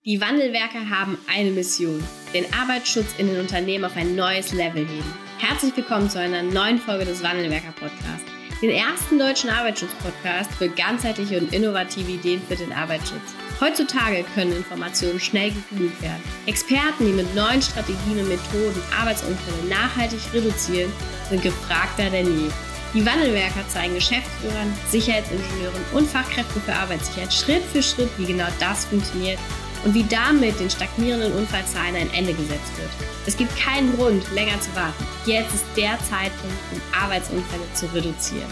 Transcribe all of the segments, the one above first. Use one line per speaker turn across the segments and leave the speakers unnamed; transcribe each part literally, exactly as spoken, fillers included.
Die Wandelwerker haben eine Mission: den Arbeitsschutz in den Unternehmen auf ein neues Level heben. Herzlich willkommen zu einer neuen Folge des Wandelwerker-Podcasts, den ersten deutschen Arbeitsschutz-Podcast für ganzheitliche und innovative Ideen für den Arbeitsschutz. Heutzutage können Informationen schnell gegoogelt werden. Experten, die mit neuen Strategien und Methoden Arbeitsunfälle nachhaltig reduzieren, sind gefragter denn je. Die Wandelwerker zeigen Geschäftsführern, Sicherheitsingenieuren und Fachkräften für Arbeitssicherheit Schritt für Schritt, wie genau das funktioniert und wie damit den stagnierenden Unfallzahlen ein Ende gesetzt wird. Es gibt keinen Grund, länger zu warten. Jetzt ist der Zeitpunkt, um Arbeitsunfälle zu reduzieren.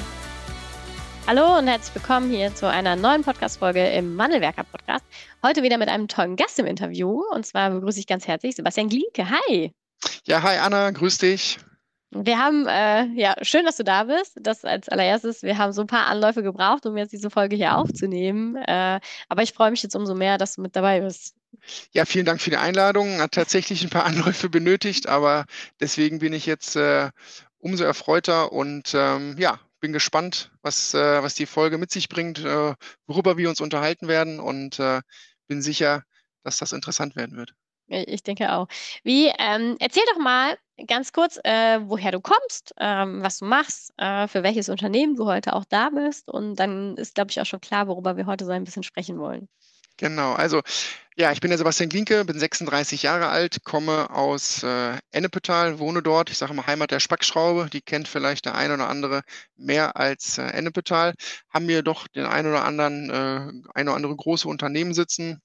Hallo und herzlich willkommen hier zu einer neuen Podcast-Folge im Wandelwerker-Podcast. Heute wieder mit einem tollen Gast im Interview. Und zwar begrüße ich ganz herzlich Sebastian Glinke. Hi!
Ja, hi Anna, grüß dich.
Wir haben, äh, ja, schön, dass du da bist. Das als allererstes. Wir haben so ein paar Anläufe gebraucht, um jetzt diese Folge hier aufzunehmen. Äh, aber ich freue mich jetzt umso mehr, dass du mit dabei bist.
Ja, vielen Dank für die Einladung. Hat tatsächlich ein paar Anläufe benötigt, aber deswegen bin ich jetzt äh, umso erfreuter und ähm, ja, bin gespannt, was, äh, was die Folge mit sich bringt, äh, worüber wir uns unterhalten werden und äh, bin sicher, dass das interessant werden wird.
Ich denke auch. Wie, ähm, erzähl doch mal ganz kurz, äh, woher du kommst, ähm, was du machst, äh, für welches Unternehmen du heute auch da bist. Und dann ist, glaube ich, auch schon klar, worüber wir heute so ein bisschen sprechen wollen.
Genau, also ja, ich bin der Sebastian Glinke, bin sechsunddreißig Jahre alt, komme aus äh, Ennepetal, wohne dort. Ich sage mal Heimat der Spackschraube, die kennt vielleicht der eine oder andere mehr als äh, Ennepetal. Haben wir doch den ein oder anderen, äh, ein oder andere große Unternehmen sitzen,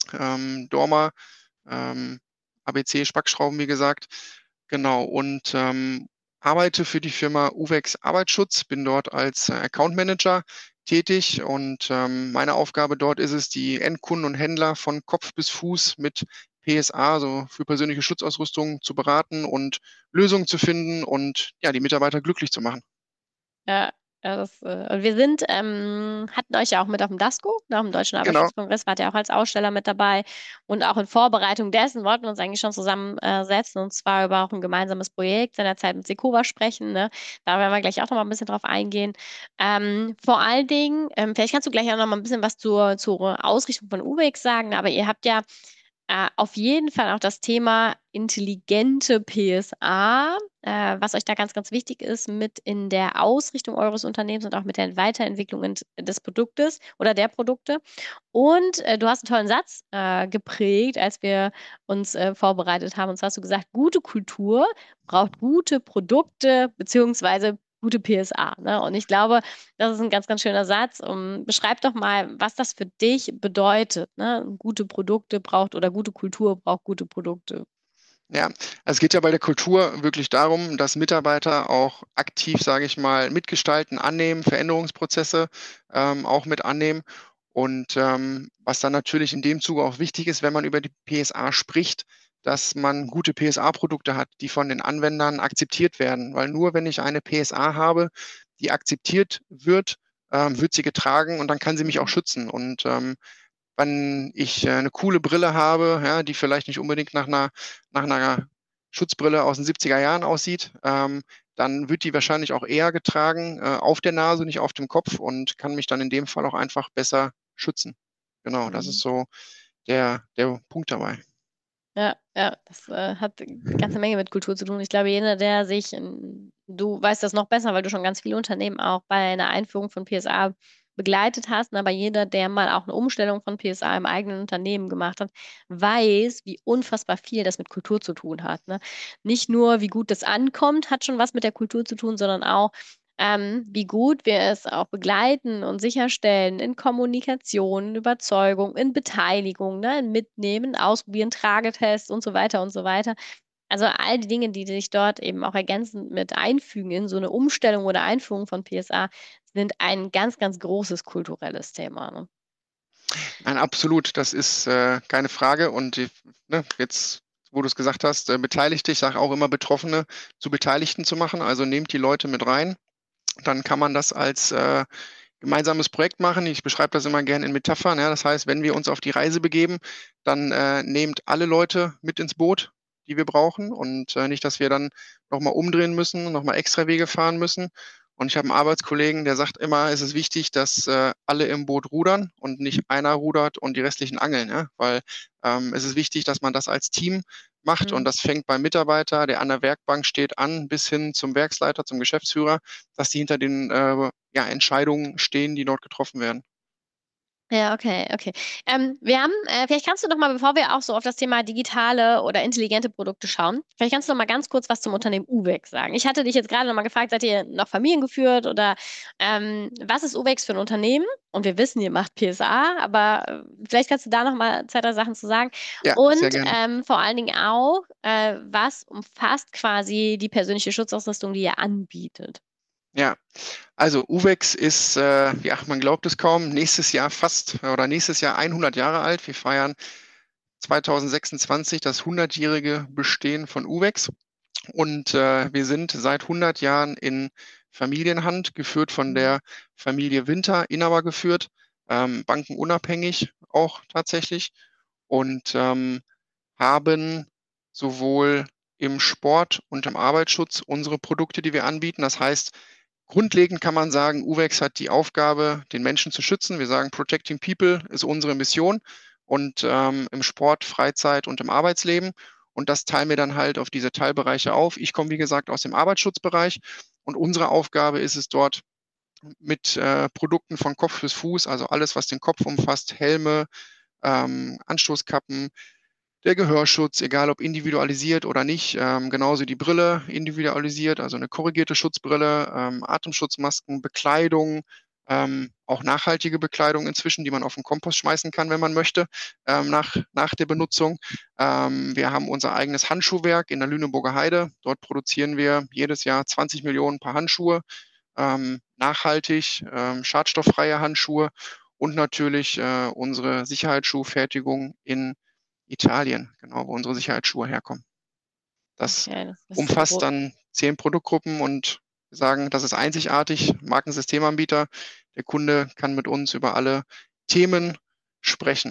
ähm, Dorma, ähm, A B C Spackschrauben, wie gesagt. Genau, und ähm, arbeite für die Firma Uvex Arbeitsschutz, bin dort als äh, Account Manager tätig und ähm, meine Aufgabe dort ist es, die Endkunden und Händler von Kopf bis Fuß mit P S A, also für persönliche Schutzausrüstung, zu beraten und Lösungen zu finden und ja, die Mitarbeiter glücklich zu machen.
Ja, ja das, äh, und wir sind, ähm, hatten euch ja auch mit auf dem DASCO, nach dem Deutschen
Genau.
Arbeitsschutzkongress, wart ihr auch als Aussteller mit dabei. Und auch in Vorbereitung dessen wollten wir uns eigentlich schon zusammensetzen, und zwar über auch ein gemeinsames Projekt seinerzeit mit Sekova sprechen. Ne? Da werden wir gleich auch noch mal ein bisschen drauf eingehen. Ähm, vor allen Dingen, ähm, vielleicht kannst du gleich auch noch mal ein bisschen was zur, zur Ausrichtung von Uvex sagen, aber ihr habt ja äh, auf jeden Fall auch das Thema intelligente P S A, äh, was euch da ganz, ganz wichtig ist, mit in der Ausrichtung eures Unternehmens und auch mit der Weiterentwicklung in, des Produktes oder der Produkte. Und äh, du hast einen tollen Satz äh, geprägt, als wir uns äh, vorbereitet haben. Und zwar hast du gesagt, gute Kultur braucht gute Produkte beziehungsweise gute P S A. Ne? Und ich glaube, das ist ein ganz, ganz schöner Satz. Um, beschreib doch mal, was das für dich bedeutet. Ne? Gute Produkte braucht oder gute Kultur braucht gute Produkte.
Ja, also es geht ja bei der Kultur wirklich darum, dass Mitarbeiter auch aktiv, sage ich mal, mitgestalten, annehmen, Veränderungsprozesse ähm, auch mit annehmen. Und ähm, was dann natürlich in dem Zuge auch wichtig ist, wenn man über die P S A spricht, dass man gute P S A-Produkte hat, die von den Anwendern akzeptiert werden. Weil nur wenn ich eine P S A habe, die akzeptiert wird, ähm, wird sie getragen und dann kann sie mich auch schützen. Und ähm, wenn ich äh, eine coole Brille habe, ja, die vielleicht nicht unbedingt nach einer, nach einer Schutzbrille aus den siebziger Jahren aussieht, ähm, dann wird die wahrscheinlich auch eher getragen äh, auf der Nase, nicht auf dem Kopf und kann mich dann in dem Fall auch einfach besser schützen. Genau,
Mhm.
das ist so der, der Punkt dabei.
Ja, ja, das äh, hat eine ganze Menge mit Kultur zu tun. Ich glaube, jeder, der sich, ähm, du weißt das noch besser, weil du schon ganz viele Unternehmen auch bei einer Einführung von P S A begleitet hast, aber jeder, der mal auch eine Umstellung von P S A im eigenen Unternehmen gemacht hat, weiß, wie unfassbar viel das mit Kultur zu tun hat. Ne? Nicht nur, wie gut das ankommt, hat schon was mit der Kultur zu tun, sondern auch, ähm, wie gut wir es auch begleiten und sicherstellen in Kommunikation, in Überzeugung, in Beteiligung, ne, in Mitnehmen, Ausprobieren, Tragetests und so weiter und so weiter. Also all die Dinge, die sich dort eben auch ergänzend mit einfügen in so eine Umstellung oder Einführung von P S A, sind ein ganz, ganz großes kulturelles Thema. Ne?
Nein, absolut, das ist äh, keine Frage. Und die, ne, jetzt, wo du es gesagt hast, äh, Beteiligte, ich sage auch immer Betroffene zu Beteiligten zu machen. Also nehmt die Leute mit rein. Dann kann man das als äh, gemeinsames Projekt machen. Ich beschreibe das immer gerne in Metaphern. Ja? Das heißt, wenn wir uns auf die Reise begeben, dann äh, nehmt alle Leute mit ins Boot, die wir brauchen. Und äh, nicht, dass wir dann nochmal umdrehen müssen, nochmal extra Wege fahren müssen. Und ich habe einen Arbeitskollegen, der sagt immer, es ist wichtig, dass äh, alle im Boot rudern und nicht einer rudert und die restlichen angeln, ja? Weil ähm, es ist wichtig, dass man das als Team macht und
Mhm.
das fängt beim Mitarbeiter, der an der Werkbank steht, an, bis hin zum Werksleiter, zum Geschäftsführer, dass die hinter den äh, ja, Entscheidungen stehen, die dort getroffen werden.
Ja, okay, okay. Ähm, wir haben, äh, vielleicht kannst du noch mal, bevor wir auch so auf das Thema digitale oder intelligente Produkte schauen, vielleicht kannst du noch mal ganz kurz was zum Unternehmen Uvex sagen. Ich hatte dich jetzt gerade noch mal gefragt, seid ihr noch familiengeführt oder ähm, was ist Uvex für ein Unternehmen? Und wir wissen, ihr macht P S A, aber äh, vielleicht kannst du da noch mal zwei, drei Sachen zu sagen.
Ja, sehr
Und
gerne.
ähm, vor allen Dingen auch, äh, was umfasst quasi die persönliche Schutzausrüstung, die ihr anbietet?
Ja, also Uvex ist, äh, ja, man glaubt es kaum, nächstes Jahr fast oder nächstes Jahr hundert Jahre alt. Wir feiern zwanzig sechsundzwanzig das hundertjährige Bestehen von Uvex und äh, wir sind seit hundert Jahren in Familienhand, geführt von
Mhm.
der Familie Winter, Inhaber geführt, ähm, bankenunabhängig auch tatsächlich und ähm, haben sowohl im Sport und im Arbeitsschutz unsere Produkte, die wir anbieten. Das heißt, grundlegend kann man sagen, Uvex hat die Aufgabe, den Menschen zu schützen. Wir sagen, Protecting People ist unsere Mission und ähm, im Sport, Freizeit und im Arbeitsleben. Und das teilen wir dann halt auf diese Teilbereiche auf. Ich komme, wie gesagt, aus dem Arbeitsschutzbereich und unsere Aufgabe ist es dort mit äh, Produkten von Kopf bis Fuß, also alles, was den Kopf umfasst, Helme, ähm, Anstoßkappen, der Gehörschutz, egal ob individualisiert oder nicht, ähm, genauso die Brille individualisiert, also eine korrigierte Schutzbrille, ähm, Atemschutzmasken, Bekleidung, ähm, auch nachhaltige Bekleidung inzwischen, die man auf den Kompost schmeißen kann, wenn man möchte, ähm, nach, nach der Benutzung. Ähm, wir haben unser eigenes Handschuhwerk in der Lüneburger Heide. Dort produzieren wir jedes Jahr zwanzig Millionen Paar Handschuhe, ähm, nachhaltig, ähm, schadstofffreie Handschuhe und natürlich äh, unsere Sicherheitsschuhfertigung in Italien, genau, wo unsere Sicherheitsschuhe herkommen. Das
Okay, das ist
umfasst
groß.
dann zehn Produktgruppen und wir sagen, das ist einzigartig, Markensystemanbieter. Der Kunde kann mit uns über alle Themen sprechen.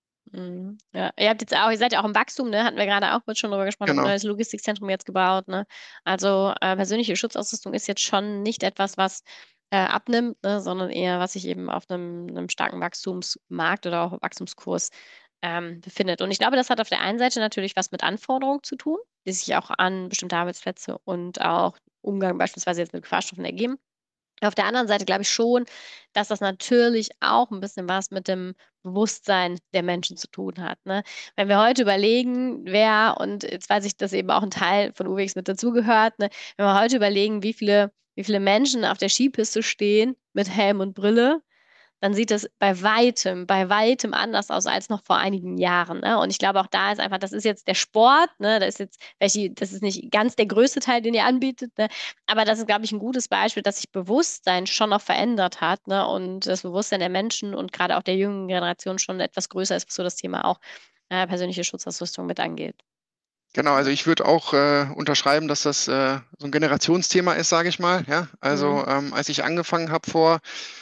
Mhm. Ja, ihr habt jetzt auch, ihr seid ja auch im Wachstum, ne? Hatten wir gerade auch kurz schon drüber gesprochen, habt ein
Genau.
neues Logistikzentrum jetzt gebaut, ne? Also äh, persönliche Schutzausrüstung ist jetzt schon nicht etwas, was äh, abnimmt, ne? Sondern eher, was sich eben auf einem, einem starken Wachstumsmarkt oder auch Wachstumskurs ähm, befindet. Und ich glaube, das hat auf der einen Seite natürlich was mit Anforderungen zu tun, die sich auch an bestimmte Arbeitsplätze und auch Umgang beispielsweise jetzt mit Gefahrstoffen ergeben. Auf der anderen Seite glaube ich schon, dass das natürlich auch ein bisschen was mit dem Bewusstsein der Menschen zu tun hat, ne? Wenn wir heute überlegen, wer, und jetzt weiß ich, dass eben auch ein Teil von Uwex mit dazugehört, ne? Wenn wir heute überlegen, wie viele, wie viele Menschen auf der Skipiste stehen mit Helm und Brille, dann sieht es bei weitem, bei weitem anders aus als noch vor einigen Jahren. Ne? Und ich glaube, auch da ist einfach, das ist jetzt der Sport, ne? Das ist jetzt, vielleicht die- das ist nicht ganz der größte Teil, den ihr anbietet, ne? Aber das ist, glaube ich, ein gutes Beispiel, dass sich Bewusstsein schon noch verändert hat, ne? Und das Bewusstsein der Menschen und gerade auch der jungen Generation schon etwas größer ist, was so das Thema auch äh, persönliche Schutzausrüstung mit angeht.
Genau, also ich würde auch äh, unterschreiben, dass das äh, so ein Generationsthema ist, sage ich mal. Ja,
Mhm.
also ähm, als ich angefangen habe vor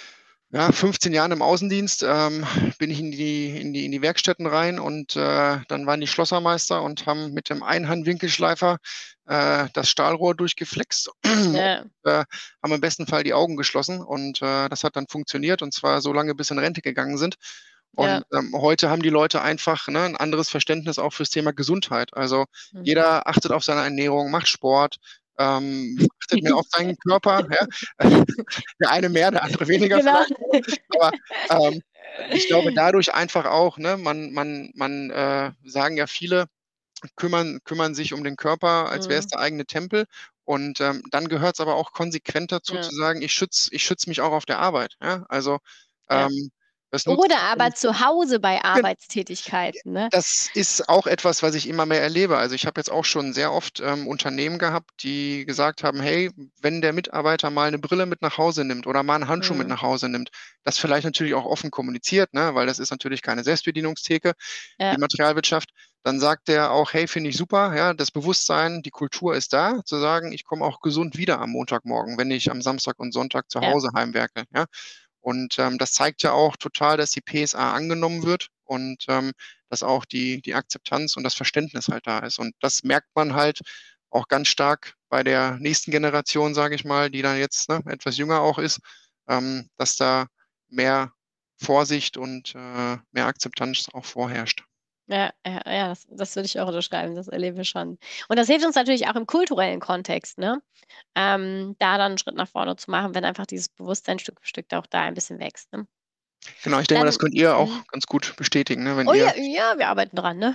ja, fünfzehn Jahren im Außendienst, ähm, bin ich in die, in die, in die Werkstätten rein und äh, dann waren die Schlossermeister und haben mit dem Einhandwinkelschleifer äh, das Stahlrohr durchgeflext und
Ja,
äh, haben im besten Fall die Augen geschlossen und äh, das hat dann funktioniert und zwar so lange, bis sie in Rente gegangen sind.
ja.
Und ähm, heute haben die Leute einfach ne, ein anderes Verständnis auch fürs Thema Gesundheit. Also
Mhm.
jeder achtet auf seine Ernährung, macht Sport, ähm, achtet mehr auf seinen Körper. Ja? Der eine mehr, der andere weniger
Genau.
vielleicht. Aber ähm, ich glaube dadurch einfach auch, ne, man, man, man äh, sagen ja viele, kümmern, kümmern sich um den Körper, als wäre es
Mhm.
der eigene Tempel. Und ähm, dann gehört es aber auch konsequent dazu
Ja,
zu sagen, ich schütze ich schütz mich auch auf der Arbeit. Ja? Also
ja.
ähm, das nutzt
Oder aber zu Hause bei Arbeitstätigkeiten, ne?
das ist auch etwas, was ich immer mehr erlebe. Also, ich habe jetzt auch schon sehr oft, ähm, Unternehmen gehabt, die gesagt haben: „Hey, wenn der Mitarbeiter mal 'ne Brille mit nach Hause nimmt oder mal 'n Handschuh mit
Mhm.
nach Hause nimmt“, das vielleicht natürlich auch offen kommuniziert, ne, weil das ist natürlich keine Selbstbedienungstheke, die
Ja,
Materialwirtschaft. Dann sagt der auch: „Hey, finde ich super, ja, das Bewusstsein, die Kultur ist da“, zu sagen: „Ich komme auch gesund wieder am Montagmorgen, wenn ich am Samstag und Sonntag zu
ja,
Hause heimwerke“, ja? Und, ähm, das zeigt ja auch total, dass die P S A angenommen wird und, ähm, dass auch die die Akzeptanz und das Verständnis halt da ist. Und das merkt man halt auch ganz stark bei der nächsten Generation, sage ich mal, die dann jetzt ne, etwas jünger auch ist, ähm, dass da mehr Vorsicht und äh, mehr Akzeptanz auch vorherrscht.
Ja, ja, ja, das, das würde ich auch unterschreiben, das erleben wir schon. Und das hilft uns natürlich auch im kulturellen Kontext, ne? Ähm, da dann einen Schritt nach vorne zu machen, wenn einfach dieses Bewusstsein Stück für Stück auch da ein bisschen wächst, ne?
Genau, ich denke mal, das
Dann,
könnt ihr
mhm.
auch ganz gut bestätigen, ne, wenn
Oh
ihr
ja, ja, wir arbeiten dran, ne?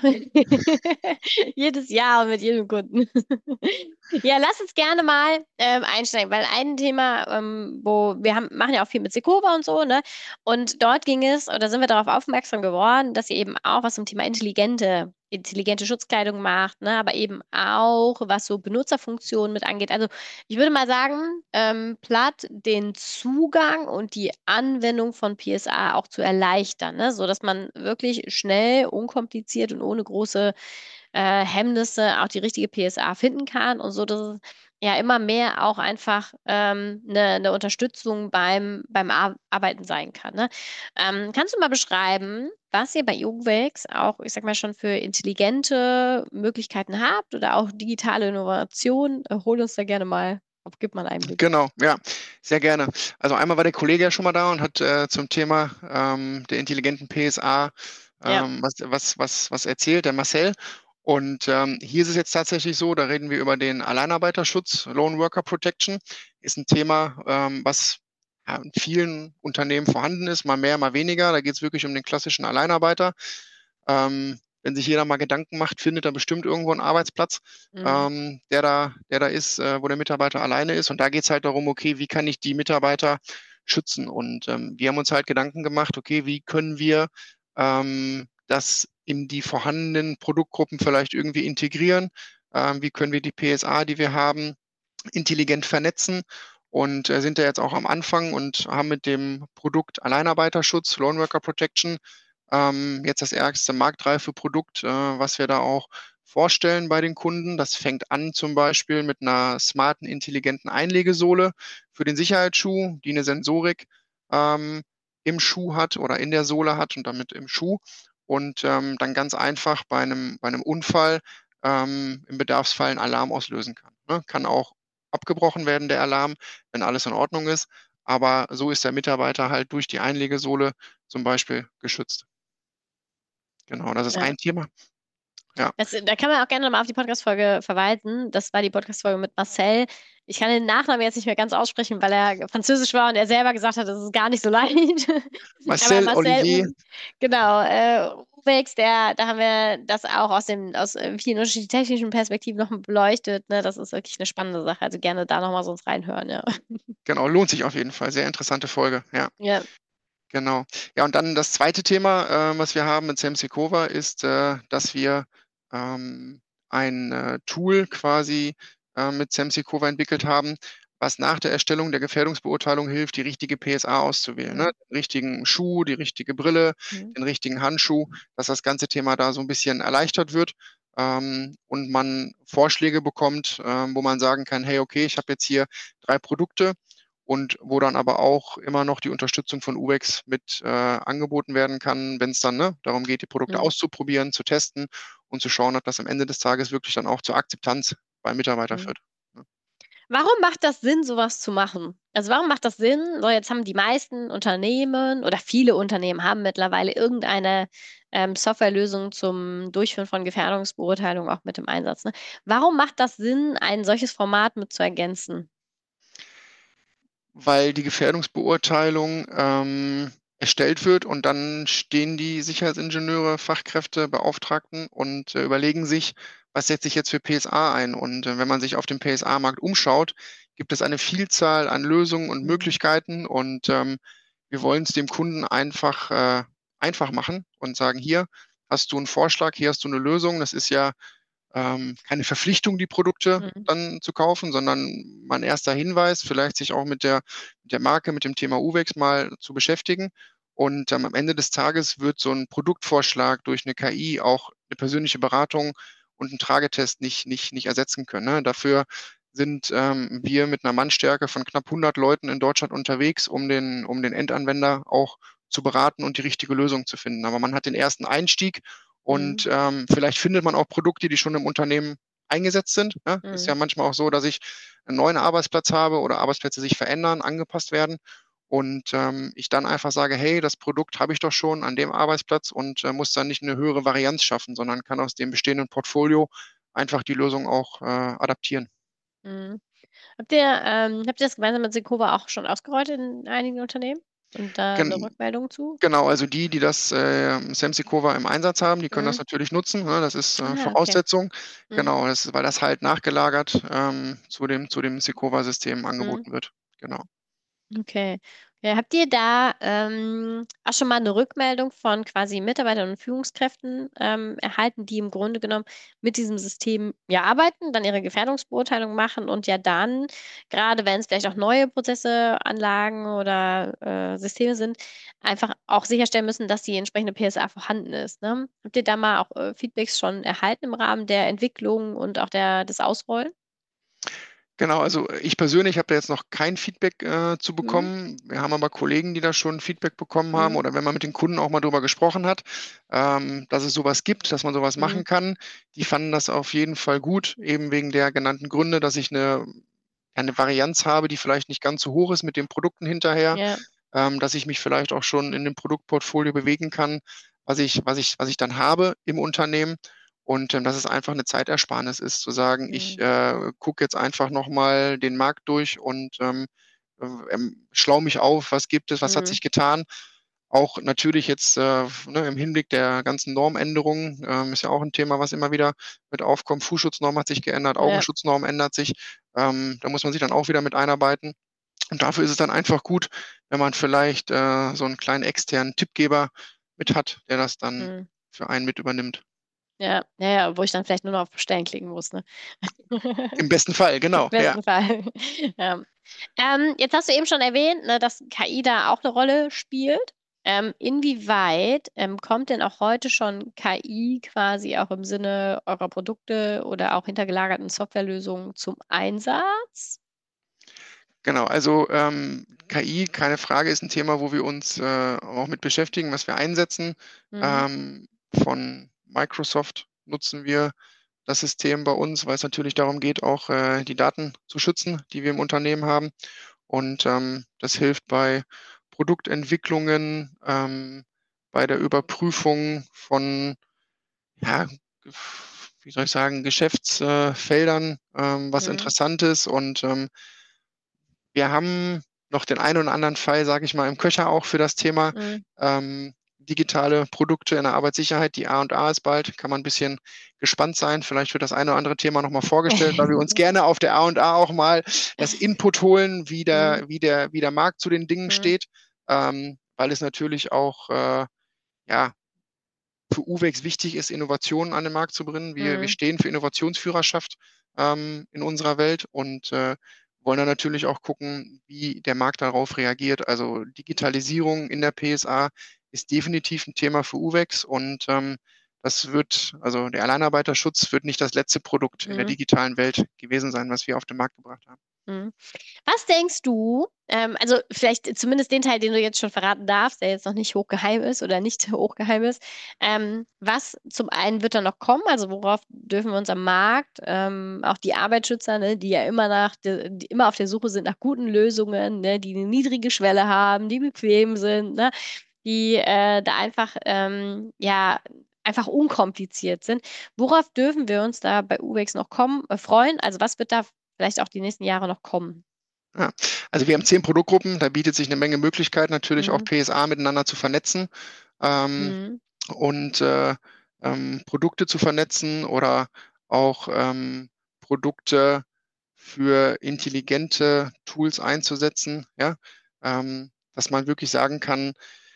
Jedes Jahr und mit jedem Kunden. Ja, lass uns gerne mal ähm, einsteigen, weil ein Thema, ähm, wo wir haben, machen ja auch viel mit Sekowa und so, ne? Und dort ging es, oder sind wir darauf aufmerksam geworden, dass sie eben auch was zum Thema intelligente, intelligente Schutzkleidung macht, ne? Aber eben auch, was so Benutzerfunktionen mit angeht. Also ich würde mal sagen, ähm, platt den Zugang und die Anwendung von P S A auch zu erleichtern, ne? So dass man wirklich schnell, unkompliziert und ohne große äh, Hemmnisse auch die richtige P S A finden kann und so, dass es ja immer mehr auch einfach ähm, eine, eine Unterstützung beim, beim Ar Arbeiten sein kann. Ne? Ähm, kannst du mal beschreiben, was ihr bei Uwex auch, ich sag mal, schon für intelligente Möglichkeiten habt oder auch digitale Innovation? Äh, hol uns da gerne mal, auf, gib mal einen Einblick.
Genau, ja, sehr gerne. Also einmal war der Kollege ja schon mal da und hat äh, zum Thema ähm, der intelligenten P S A
Ja.
ähm, was, was, was, was erzählt, der Marcel. Und ähm, hier ist es jetzt tatsächlich so, da reden wir über den Alleinarbeiterschutz, Lone Worker Protection, ist ein Thema, ähm, was ja, in vielen Unternehmen vorhanden ist, mal mehr, mal weniger. Da geht es wirklich um den klassischen Alleinarbeiter. Ähm, wenn sich jeder mal Gedanken macht, findet er bestimmt irgendwo einen Arbeitsplatz,
Mhm.
ähm, der da, der da ist, äh, wo der Mitarbeiter alleine ist. Und da geht es halt darum, okay, wie kann ich die Mitarbeiter schützen? Und ähm, wir haben uns halt Gedanken gemacht, okay, wie können wir ähm, das in die vorhandenen Produktgruppen vielleicht irgendwie integrieren? Ähm, wie können wir die P S A, die wir haben, intelligent vernetzen? Und äh, sind da jetzt auch am Anfang und haben mit dem Produkt Alleinarbeiterschutz, Lone Worker Protection, ähm, jetzt das erste marktreife Produkt, äh, was wir da auch vorstellen bei den Kunden. Das fängt an zum Beispiel mit einer smarten, intelligenten Einlegesohle für den Sicherheitsschuh, die eine Sensorik ähm, im Schuh hat oder in der Sohle hat und damit im Schuh. Und ähm, dann ganz einfach bei einem, bei einem Unfall ähm, im Bedarfsfall einen Alarm auslösen kann. Ne? Kann auch abgebrochen werden, der Alarm, wenn alles in Ordnung ist. Aber so ist der Mitarbeiter halt durch die Einlegesohle zum Beispiel geschützt. Genau, das ist
Ja.
ein Thema. Ja.
Das, da kann man auch gerne mal auf die Podcast-Folge verweisen. Das war die Podcast-Folge mit Marcel. Ich kann den Nachnamen jetzt nicht mehr ganz aussprechen, weil er französisch war und er selber gesagt hat, das ist gar nicht so leicht. Aber
Marcel,
Marcel,
Olivier,
U genau, äh, Uwex, der, da haben wir das auch aus dem, aus äh, vielen unterschiedlichen technischen Perspektiven noch beleuchtet. Ne? Das ist wirklich eine spannende Sache. Also gerne da nochmal sonst reinhören, ja.
genau, lohnt sich auf jeden Fall. Sehr interessante Folge, ja.
Ja.
Genau. Ja, und dann das zweite Thema, äh, was wir haben mit Semsikova, ist, äh, dass wir ähm, ein äh, Tool quasi äh, mit Semsikova entwickelt haben, was nach der Erstellung der Gefährdungsbeurteilung hilft, die richtige P S A auszuwählen. Ne?
Mhm.
Den richtigen Schuh, die richtige Brille,
Mhm.
den richtigen Handschuh, dass das ganze Thema da so ein bisschen erleichtert wird ähm, und man Vorschläge bekommt, ähm, wo man sagen kann, hey, okay, ich habe jetzt hier drei Produkte, und wo dann aber auch immer noch die Unterstützung von Uwex mit äh, angeboten werden kann, wenn es dann ne, darum geht, die Produkte
Mhm.
auszuprobieren, zu testen und zu schauen, ob das am Ende des Tages wirklich dann auch zur Akzeptanz beim Mitarbeiter
Mhm.
führt. Ja.
Warum macht das Sinn, sowas zu machen? Also warum macht das Sinn? So, jetzt haben die meisten Unternehmen oder viele Unternehmen haben mittlerweile irgendeine ähm, Softwarelösung zum Durchführen von Gefährdungsbeurteilung auch mit im Einsatz. Ne? Warum macht das Sinn, ein solches Format mit zu ergänzen?
Weil die Gefährdungsbeurteilung ähm, erstellt wird und dann stehen die Sicherheitsingenieure, Fachkräfte, Beauftragten und äh, überlegen sich, was setze ich jetzt für P S A ein? Und äh, wenn man sich auf dem P S A-Markt umschaut, gibt es eine Vielzahl an Lösungen und
Mhm.
Möglichkeiten und ähm, wir wollen es dem Kunden einfach, äh, einfach machen und sagen, hier hast du einen Vorschlag, hier hast du eine Lösung. Das ist ja ähm, keine Verpflichtung, die Produkte
Mhm.
dann zu kaufen, sondern mein erster Hinweis, vielleicht sich auch mit der, mit der Marke, mit dem Thema Uwex mal zu beschäftigen. Und ähm, am Ende des Tages wird so ein Produktvorschlag durch eine K I auch eine persönliche Beratung und einen Tragetest nicht, nicht, nicht ersetzen können. Ne? Dafür sind ähm, wir mit einer Mannstärke von knapp hundert Leuten in Deutschland unterwegs, um den, um den Endanwender auch zu beraten und die richtige Lösung zu finden. Aber man hat den ersten Einstieg
Mhm.
und ähm, vielleicht findet man auch Produkte, die schon im Unternehmen eingesetzt sind. Ja?
Mhm.
Ist ja manchmal auch so, dass ich einen neuen Arbeitsplatz habe oder Arbeitsplätze sich verändern, angepasst werden. Und ähm, ich dann einfach sage, hey, das Produkt habe ich doch schon an dem Arbeitsplatz und äh, muss dann nicht eine höhere Varianz schaffen, sondern kann aus dem bestehenden Portfolio einfach die Lösung auch äh, adaptieren.
Mhm. Habt ihr, ähm, habt ihr das gemeinsam mit Sekova auch schon ausgerollt in einigen Unternehmen und da eine
Gen
Rückmeldung zu?
genau, also die, die das äh, Semsikova im Einsatz haben, die können das
Mhm.
natürlich nutzen. Ne? Das ist äh,
Ah, okay.
Voraussetzung.
Mhm.
Genau, das, weil das halt nachgelagert ähm, zu dem, zu dem Sekova-System
Mhm.
angeboten wird. Genau.
Okay. Ja, habt ihr da ähm, auch schon mal eine Rückmeldung von quasi Mitarbeitern und Führungskräften ähm, erhalten, die im Grunde genommen mit diesem System ja arbeiten, dann ihre Gefährdungsbeurteilung machen und ja dann, gerade wenn es vielleicht auch neue Prozesse, Anlagen oder äh, Systeme sind, einfach auch sicherstellen müssen, dass die entsprechende P S A vorhanden ist, ne? Habt ihr da mal auch äh, Feedbacks schon erhalten im Rahmen der Entwicklung und auch der, des Ausrollen?
Genau, also äh, ich persönlich habe da jetzt noch kein Feedback äh, zu
Mhm.
bekommen. Wir haben aber Kollegen, die da schon Feedback bekommen haben
Mhm.
oder wenn man mit den Kunden auch mal drüber gesprochen hat, ähm, dass es sowas gibt, dass man sowas machen
Mhm.
kann. Die fanden das auf jeden Fall gut, eben wegen der genannten Gründe, dass ich eine, eine Varianz habe, die vielleicht nicht ganz so hoch ist mit den Produkten hinterher,
Ja.
ähm, dass ich mich vielleicht auch schon in dem Produktportfolio bewegen kann, was ich, was ich, was ich dann habe im Unternehmen. Und ähm, dass es einfach eine Zeitersparnis ist, zu sagen, ich
Mhm.
äh, gucke jetzt einfach nochmal den Markt durch und ähm, äh, ähm, schlau mich auf, was gibt es, was hat
Mhm.
sich getan. Auch natürlich jetzt äh, ne, im Hinblick der ganzen Normänderungen ähm, ist ja auch ein Thema, was immer wieder mit aufkommt. Fußschutznorm hat sich geändert,
Ja.
Augenschutznorm ändert sich. Ähm, da muss man sich dann auch wieder mit einarbeiten. Und dafür ist es dann einfach gut, wenn man vielleicht äh, so einen kleinen externen Tippgeber mit hat, der das dann
Mhm.
für einen mit übernimmt.
Ja, ja, ja, wo ich dann vielleicht nur noch auf Bestellen klicken muss, ne?
Im besten Fall,
Im
genau, ja.
besten Fall. Ja. Ähm, jetzt hast du eben schon erwähnt, ne, dass K I da auch eine Rolle spielt. Ähm, inwieweit ähm, kommt denn auch heute schon K I quasi auch im Sinne eurer Produkte oder auch hintergelagerten Softwarelösungen zum Einsatz?
Genau, also ähm, K I, keine Frage, ist ein Thema, wo wir uns äh, auch mit beschäftigen, was wir einsetzen.
Mhm.
Ähm, von Microsoft nutzen wir das System bei uns, weil es natürlich darum geht, auch äh, die Daten zu schützen, die wir im Unternehmen haben. Und ähm, das hilft bei Produktentwicklungen, ähm, bei der Überprüfung von, ja, wie soll ich sagen, Geschäftsfeldern, ähm, was
Mhm.
interessant ist. Und ähm, wir haben noch den einen oder anderen Fall, sage ich mal, im Köcher auch für das Thema
Mhm.
ähm, digitale Produkte in der Arbeitssicherheit. Die A und A ist bald, kann man ein bisschen gespannt sein. Vielleicht wird das eine oder andere Thema noch mal vorgestellt, weil wir uns gerne auf der A und A auch mal das Input holen, wie
Mhm.
der wie der wie der Markt zu den Dingen
Mhm.
steht, ähm, weil es natürlich auch, äh, ja, für Uwex wichtig ist, Innovationen an den Markt zu bringen. Wir wir
Mhm.
stehen für Innovationsführerschaft ähm, in unserer Welt und äh, wollen dann natürlich auch gucken, wie der Markt darauf reagiert. Also Digitalisierung in der P S A ist definitiv ein Thema für Uwex und ähm, das wird, also der Alleinarbeiterschutz wird nicht das letzte Produkt in der
Mhm.
digitalen Welt gewesen sein, was wir auf den Markt gebracht haben.
Mhm. Was denkst du, ähm, also vielleicht zumindest den Teil, den du jetzt schon verraten darfst, der jetzt noch nicht hochgeheim ist oder nicht hochgeheim ist, ähm, was zum einen wird da noch kommen, also worauf dürfen wir uns am Markt, ähm, auch die Arbeitsschützer, ne, die ja immer nach, de, die immer auf der Suche sind nach guten Lösungen, ne, die eine niedrige Schwelle haben, die bequem sind, ne, die äh, da einfach, ähm, ja, einfach unkompliziert sind. Worauf dürfen wir uns da bei Uwex noch kommen, äh, freuen? Also was wird da vielleicht auch die nächsten Jahre noch kommen?
Ja, also wir haben zehn Produktgruppen, da bietet sich eine Menge Möglichkeit natürlich auch
Mhm.
P S A miteinander zu vernetzen. Ähm,
Mhm.
und äh, ähm, Produkte zu vernetzen oder auch ähm, Produkte für intelligente Tools einzusetzen, ja, ähm, dass man wirklich sagen kann,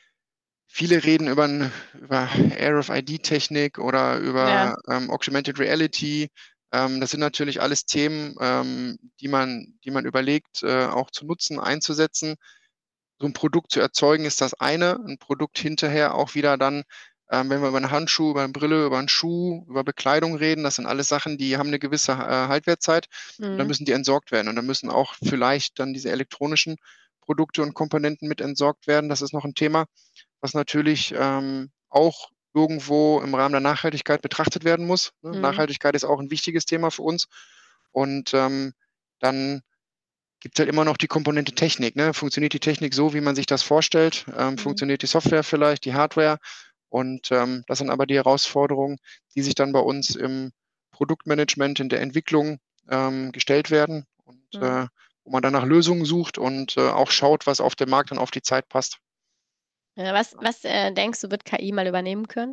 viele reden über, 'n, über R F I D-Technik oder
Ja.
über ähm, Augmented Reality. Ähm, das sind natürlich alles Themen, ähm, die man, die man überlegt, äh, auch zu nutzen, einzusetzen. So ein Produkt zu erzeugen ist das eine, ein Produkt hinterher auch wieder dann, ähm, wenn wir über 'n Handschuh, über 'ne Brille, über 'n Schuh, über Bekleidung reden, das sind alles Sachen, die haben eine gewisse, äh, Haltwertzeit und dann
Mhm.
müssen die entsorgt werden und dann müssen auch vielleicht dann diese elektronischen Produkte und Komponenten mit entsorgt werden. Das ist noch ein Thema, was natürlich, ähm, auch irgendwo im Rahmen der Nachhaltigkeit betrachtet werden muss. Ne?
Mhm.
Nachhaltigkeit ist auch ein wichtiges Thema für uns. Und ähm, dann gibt es halt immer noch die Komponente Technik. Ne? Funktioniert die Technik so, wie man sich das vorstellt? Ähm,
Mhm.
Funktioniert die Software vielleicht, die Hardware? Und ähm, das sind aber die Herausforderungen, die sich dann bei uns im Produktmanagement, in der Entwicklung ähm, gestellt werden und
Mhm.
äh, wo man dann nach Lösungen sucht und äh, auch schaut, was auf dem Markt dann auf die Zeit passt.
Ja, was was äh, denkst du, wird K I mal übernehmen können?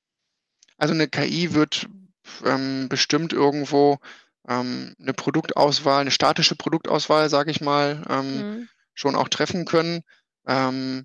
Also eine K I wird ähm, bestimmt irgendwo ähm, eine Produktauswahl, eine statische Produktauswahl, sage ich mal, ähm,
Mhm.
schon auch treffen können. Ähm,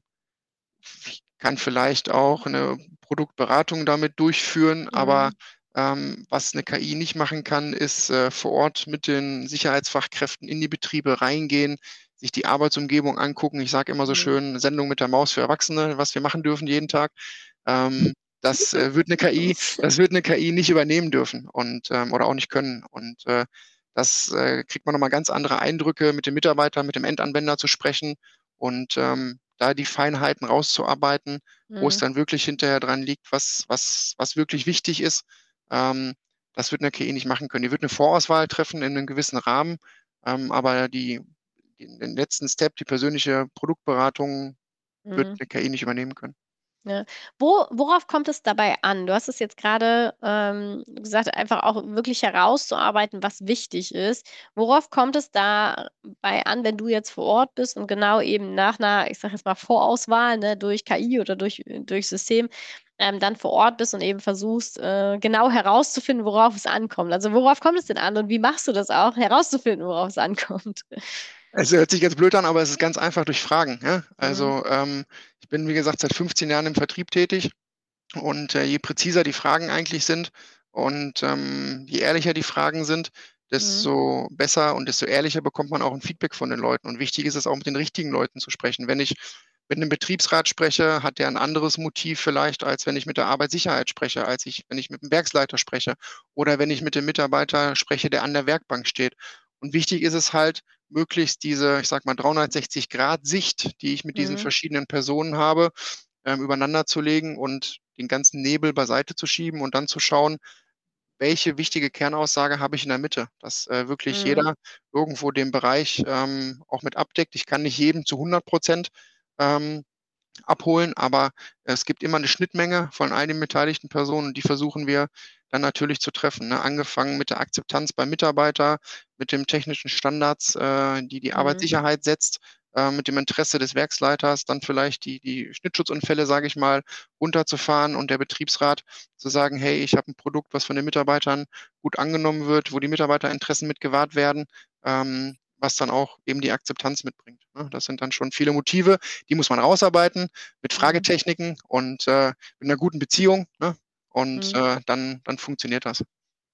kann vielleicht auch eine Produktberatung damit durchführen, aber
Mhm.
ähm, was eine K I nicht machen kann, ist äh, vor Ort mit den Sicherheitsfachkräften in die Betriebe reingehen, sich die Arbeitsumgebung angucken. Ich sage immer so
Mhm.
schön, Sendung mit der Maus für Erwachsene, was wir machen dürfen jeden Tag. Ähm, das äh, wird eine K I, das wird eine K I nicht übernehmen dürfen und ähm, oder auch nicht können. Und äh, das äh, kriegt man nochmal ganz andere Eindrücke, mit dem Mitarbeiter, mit dem Endanwender zu sprechen und ähm, da die Feinheiten rauszuarbeiten, wo es
Mhm.
dann wirklich hinterher dran liegt, was, was, was wirklich wichtig ist. Ähm, das wird eine K I nicht machen können. Die wird eine Vorauswahl treffen in einem gewissen Rahmen, ähm, aber die, die, den letzten Step, die persönliche Produktberatung, wird
Mhm.
eine K I nicht übernehmen können.
Ja. Wo worauf kommt es dabei an? Du hast es jetzt gerade ähm, gesagt, einfach auch wirklich herauszuarbeiten, was wichtig ist. Worauf kommt es dabei an, wenn du jetzt vor Ort bist und genau eben nach einer, ich sage jetzt mal, Vorauswahl, ne, durch K I oder durch, durch System, ähm, dann vor Ort bist und eben versuchst, äh, genau herauszufinden, worauf es ankommt. Also worauf kommt es denn an und wie machst du das auch, herauszufinden, worauf es ankommt?
Es hört sich jetzt blöd an, aber es ist ganz einfach durch Fragen. Ja?
Mhm.
Also ähm, ich bin, wie gesagt, seit fünfzehn Jahren im Vertrieb tätig. Und äh, je präziser die Fragen eigentlich sind und ähm, je ehrlicher die Fragen sind,
Mhm.
desto besser und desto ehrlicher bekommt man auch ein Feedback von den Leuten. Und wichtig ist es auch, mit den richtigen Leuten zu sprechen. Wenn ich mit einem Betriebsrat spreche, hat der ein anderes Motiv vielleicht, als wenn ich mit der Arbeitssicherheit spreche, als ich, wenn ich mit dem Werksleiter spreche oder wenn ich mit dem Mitarbeiter spreche, der an der Werkbank steht. Und wichtig ist es halt, möglichst diese, ich sag mal, dreihundertsechzig-Grad-Sicht, die ich mit diesen
Mhm.
verschiedenen Personen habe, ähm, übereinander zu legen und den ganzen Nebel beiseite zu schieben und dann zu schauen, welche wichtige Kernaussage habe ich in der Mitte, dass äh, wirklich
Mhm.
jeder irgendwo den Bereich ähm, auch mit abdeckt. Ich kann nicht jedem zu hundert Prozent ähm, abholen, aber es gibt immer eine Schnittmenge von all den beteiligten Personen und die versuchen wir dann natürlich zu treffen, ne? Angefangen mit der Akzeptanz beim Mitarbeiter, mit dem technischen Standards, äh, die die
Mhm.
Arbeitssicherheit setzt, äh, mit dem Interesse des Werksleiters, dann vielleicht die die Schnittschutzunfälle, sage ich mal, runterzufahren und der Betriebsrat zu sagen: „Hey, ich habe ein Produkt, was von den Mitarbeitern gut angenommen wird, wo die Mitarbeiterinteressen mit gewahrt werden“, ähm, was dann auch eben die Akzeptanz mitbringt, ne? Das sind dann schon viele Motive, die muss man rausarbeiten mit
Mhm.
Fragetechniken und äh, mit einer guten Beziehung, ne? Und
Mhm.
äh, dann dann funktioniert das.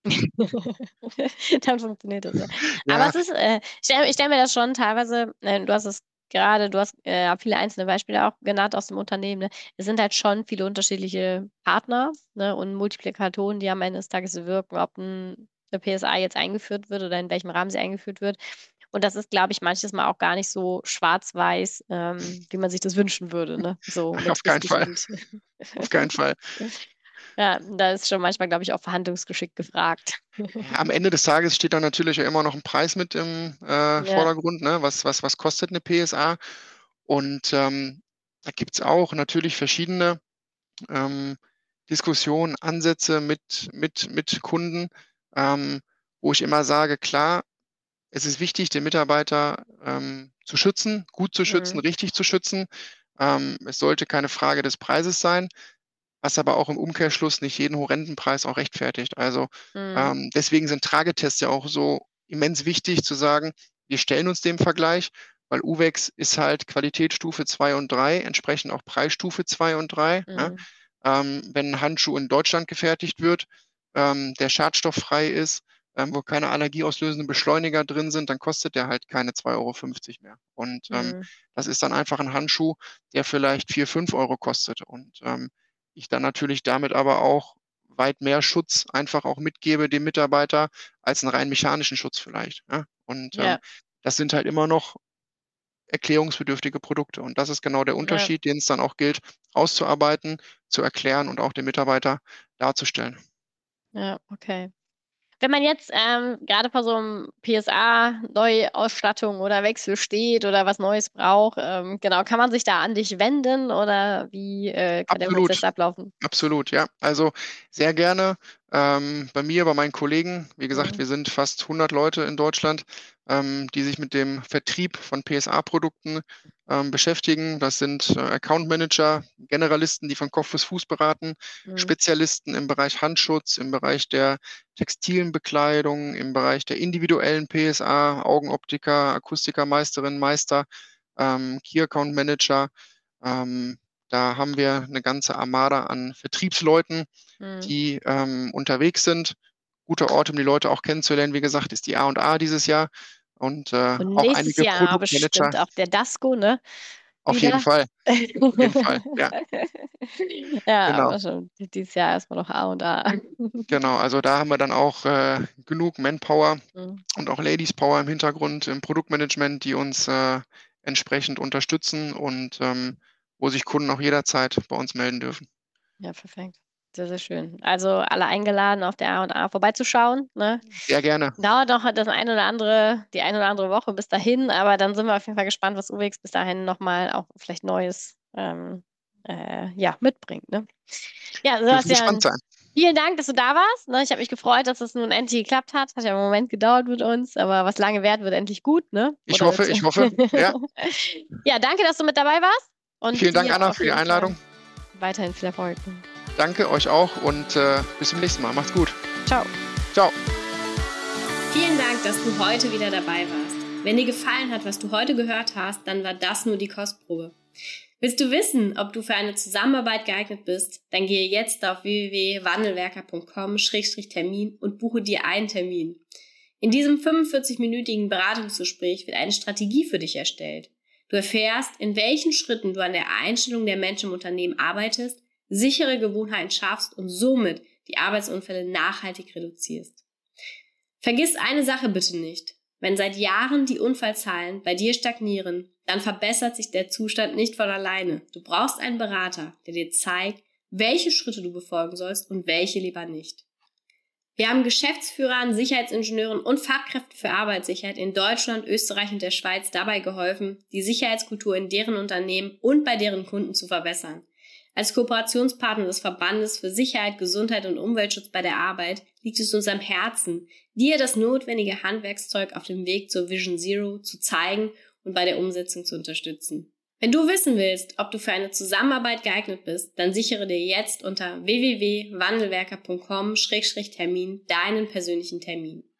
Dann funktioniert das, ja. Aber
Ja,
es ist, äh, ich stelle ich stelle mir das schon teilweise, äh, du hast es gerade, du hast äh, viele einzelne Beispiele auch genannt aus dem Unternehmen. Ne? Es sind halt schon viele unterschiedliche Partner, ne, und Multiplikatoren, die am Ende des Tages wirken, ob ein, eine P S A jetzt eingeführt wird oder in welchem Rahmen sie eingeführt wird. Und das ist, glaube ich, manches Mal auch gar nicht so schwarz-weiß, ähm, wie man sich das wünschen würde, ne? So mit
auf keinen
richtig
Fall,
und
auf keinen Fall.
ja, da ist schon manchmal, glaube ich, auch Verhandlungsgeschick gefragt.
Ja, am Ende des Tages steht da natürlich ja immer noch ein Preis mit im äh,
Ja.
Vordergrund, ne? Was was was kostet eine P S A? Und ähm, da gibt's auch natürlich verschiedene ähm, Diskussionen, Ansätze mit mit mit Kunden, ähm, wo ich immer sage: „Klar, es ist wichtig, den Mitarbeiter, ähm, zu schützen, gut zu schützen,
Mhm.
richtig zu schützen. Ähm, es sollte keine Frage des Preises sein, was aber auch im Umkehrschluss nicht jeden horrenden Preis auch rechtfertigt. Also,
Mhm.
ähm, deswegen sind Tragetests ja auch so immens wichtig zu sagen, wir stellen uns dem Vergleich, weil Uvex ist halt Qualitätsstufe zwei und drei, entsprechend auch Preisstufe zwei und drei, ja.
Mhm.
Ähm, wenn 'n Handschuh in Deutschland gefertigt wird, ähm, der schadstofffrei ist, ähm, wo keine allergieauslösenden Beschleuniger drin sind, dann kostet der halt keine zwei Euro fünfzig mehr. Und, ähm,
Mhm.
das ist dann einfach ein Handschuh, der vielleicht vier fünf Euro kostet. Und, ähm, ich dann natürlich damit aber auch weit mehr Schutz einfach auch mitgebe dem Mitarbeiter als 'n rein mechanischen Schutz vielleicht, ja? Und, ähm,
Ja.
das sind halt immer noch erklärungsbedürftige Produkte. Und das ist genau der Unterschied, ja. den es dann auch gilt, auszuarbeiten, zu erklären und auch den Mitarbeiter darzustellen.
Ja, okay. Wenn man jetzt ähm, gerade vor so einem P S A-Neuausstattung oder Wechsel steht oder was Neues braucht, ähm, genau, kann man sich da an dich wenden oder wie äh, kann der
Absolut.
Prozess ablaufen?
Absolut, ja. Also sehr gerne ähm, bei mir, bei meinen Kollegen. Wie gesagt,
Mhm.
wir sind fast hundert Leute in Deutschland, ähm, die sich mit dem Vertrieb von P S A-Produkten ähm, beschäftigen. Das sind äh, Account Manager, Generalisten, die von Kopf bis Fuß beraten,
Mhm.
Spezialisten im Bereich Handschutz, im Bereich der textilen Bekleidung, im Bereich der individuellen P S A, Augenoptiker, Akustikermeisterinnen, Meister, ähm, Key Account Manager. Ähm, Da haben wir eine ganze Armada an Vertriebsleuten,
Mhm.
die ähm, unterwegs sind. Guter Ort, um die Leute auch kennenzulernen, wie gesagt, ist die A und A dieses Jahr und äh,
Und
auch
nächstes
einige
Jahr
Produktmanager.
bestimmt auch der Dasco, ne?
Auf jeden
Wieder.
Fall, auf jeden Fall, ja,
Ja,
genau.
aber schon dieses Jahr erstmal noch A und A.
Genau, also da haben wir dann auch äh, genug Manpower
Mhm.
und auch Ladies Power im Hintergrund im Produktmanagement, die uns äh, entsprechend unterstützen und ähm, wo sich Kunden auch jederzeit bei uns melden dürfen.
Ja, perfekt. Sehr, sehr schön. Also alle eingeladen, auf der A und A vorbeizuschauen, ne?
Sehr gerne.
Dauert noch das eine oder andere, die eine oder andere Woche bis dahin, aber dann sind wir auf jeden Fall gespannt, was U X bis dahin nochmal auch vielleicht Neues ähm, äh, ja, mitbringt. Ne? Ja,
Dürfen gespannt
Sebastian,
sein.
vielen Dank, dass du da warst. Ne? Ich habe mich gefreut, dass es nun endlich geklappt hat. Hat ja einen Moment gedauert mit uns, aber was lange währt, wird endlich gut, ne?
Ich
Oder
hoffe,
wird's?
ich hoffe, ja.
Ja, danke, dass du mit dabei warst und
Vielen Dank,
dir
Anna,
auf
für die
jeden Fall
Einladung.
weiterhin viel Erfolg.
Danke euch auch und äh, bis zum nächsten Mal. Macht's gut.
Ciao.
Ciao.
Vielen Dank, dass du heute wieder dabei warst. Wenn dir gefallen hat, was du heute gehört hast, dann war das nur die Kostprobe. Willst du wissen, ob du für eine Zusammenarbeit geeignet bist? Dann gehe jetzt auf w w w punkt wandelwerker punkt com Schrägstrich Termin und buche dir einen Termin. In diesem fünfundvierzig-minütigen Beratungsgespräch wird eine Strategie für dich erstellt. Du erfährst, in welchen Schritten du an der Einstellung der Menschen im Unternehmen arbeitest, sichere Gewohnheiten schaffst und somit die Arbeitsunfälle nachhaltig reduzierst. Vergiss eine Sache bitte nicht. Wenn seit Jahren die Unfallzahlen bei dir stagnieren, dann verbessert sich der Zustand nicht von alleine. Du brauchst einen Berater, der dir zeigt, welche Schritte du befolgen sollst und welche lieber nicht. Wir haben Geschäftsführern, Sicherheitsingenieuren und Fachkräften für Arbeitssicherheit in Deutschland, Österreich und der Schweiz dabei geholfen, die Sicherheitskultur in deren Unternehmen und bei deren Kunden zu verbessern. Als Kooperationspartner des Verbandes für Sicherheit, Gesundheit und Umweltschutz bei der Arbeit liegt es uns am Herzen, dir das notwendige Handwerkszeug auf dem Weg zur Vision Zero zu zeigen und bei der Umsetzung zu unterstützen. Wenn du wissen willst, ob du für eine Zusammenarbeit geeignet bist, dann sichere dir jetzt unter w w w punkt wandelwerker punkt com Schrägstrich Termin deinen persönlichen Termin.